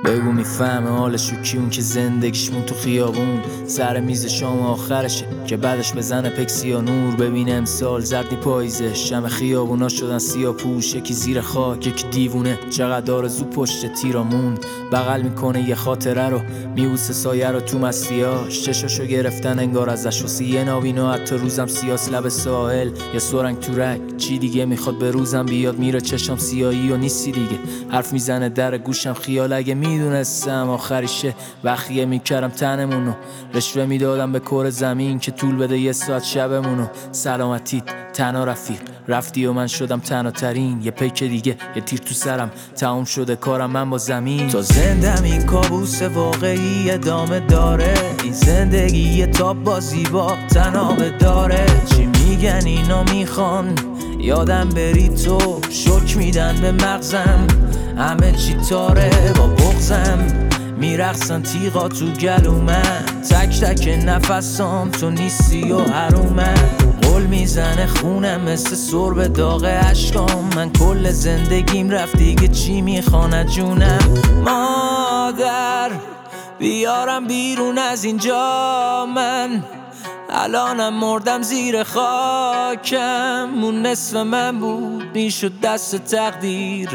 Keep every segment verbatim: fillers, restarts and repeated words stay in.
بگو میفهمه حالشو کیون که زندگیشمون تو خیابون سر میز شام آخرشه که بعدش بزنه پکسی یا نور. ببینه امسال زردی پاییزه، شم خیابونا شدن سیاه پوش، یکی زیر خاک یکی دیوونه. چقدر آرزو پشت تیرامون بغل میکنه یه خاطره رو، میبوسه سایه رو تو مستیاش، چشاشو گرفتن انگار ازش واسه یه ناوینا. حتی روزم سیاس لب ساحل یه سرنگ تو رگ، چی دیگه میخواد به روزم بیاد؟ میره چشم سیاهی و نیستی دیگه، حرف میزنه در گوشم خیال اگه میدونستم آخریشه وقیه میکردم تنمونو، رشوه میدادم به کره زمین که طول بده یه ساعت شبمونو. سلامتیت تنها رفیق رفتی و من شدم تنها ترین، یه پیک دیگه یه تیر تو سرم تموم شده کارم من با زمین. تا زندم این کابوس واقعی ادامه داره، این زندگی یه تاب بازی با تنابه داره. چی میگن اینا میخوان یادم بری تو، شک میدن به مغزم همه چی تاره. با بغزم میرقصن تیغا تو گلومن، تک تک نفسام تو نیستی و حرومن. قول میزنه خونم مثل سرب داغ عشقام، من کل زندگیم رفت دیگه چی میخوانه جونم. مادر بیارم بیرون از اینجا، من الانم مردم زیر خاکم. اون نصف من بود میشد دست تقدیر،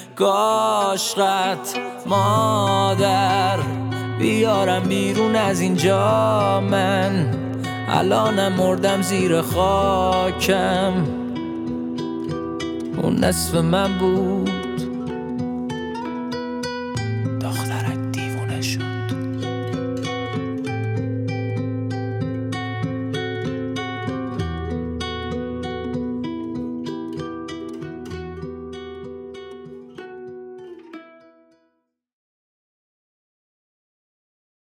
کاشقت مادر بیارم بیرون از اینجا، من الانم مردم زیر خاکم. اون نصف من بود